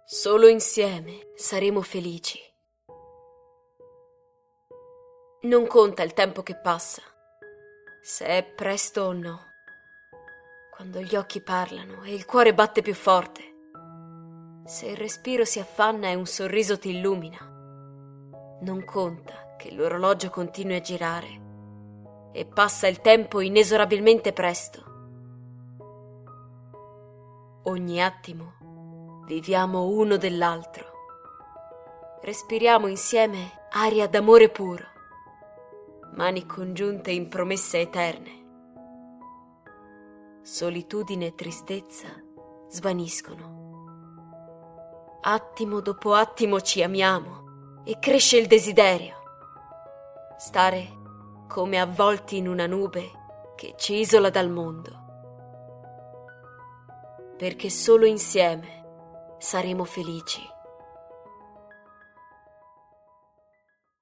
Solo insieme saremo felici. Non conta il tempo che passa, se è presto o no. Quando gli occhi parlano e il cuore batte più forte, se il respiro si affanna e un sorriso ti illumina, non conta che l'orologio continui a girare e passa il tempo inesorabilmente presto. Ogni attimo viviamo uno dell'altro. Respiriamo insieme aria d'amore puro, mani congiunte in promesse eterne. Solitudine e tristezza svaniscono. Attimo dopo attimo ci amiamo e cresce il desiderio. Stare come avvolti in una nube che ci isola dal mondo. Perché solo insieme saremo felici.